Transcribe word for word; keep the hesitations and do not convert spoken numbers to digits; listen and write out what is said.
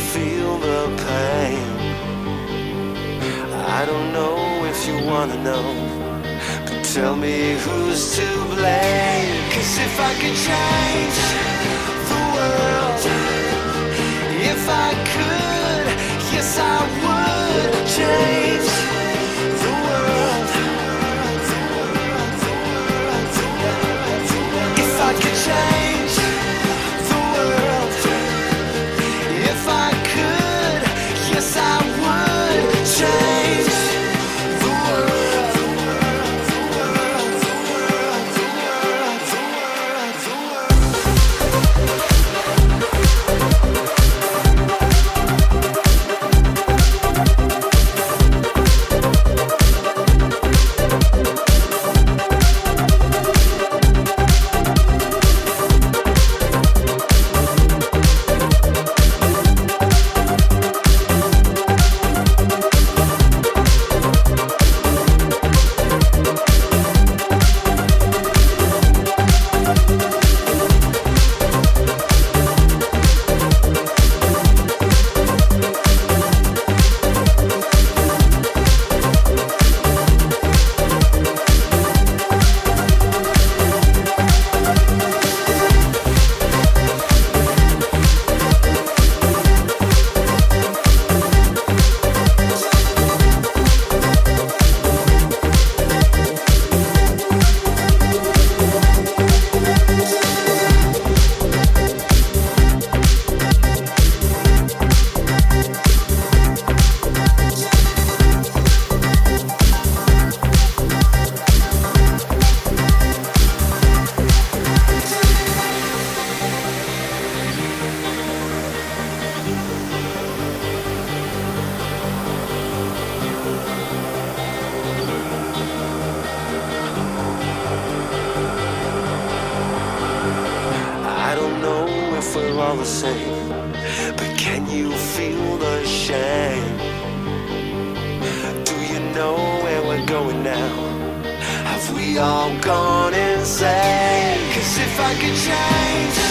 feel the pain? I don't know if you wanna know, but tell me who's to blame. 'Cause if I could change the world, if I could, yes I would change the world. If I could change the world, if I could, yes I would change the world. The world, the world, the world, the world, the world. I don't know if we're all the same, but can you feel the shame? Do you know where we're going now? Have we all gone insane? 'Cause if I could change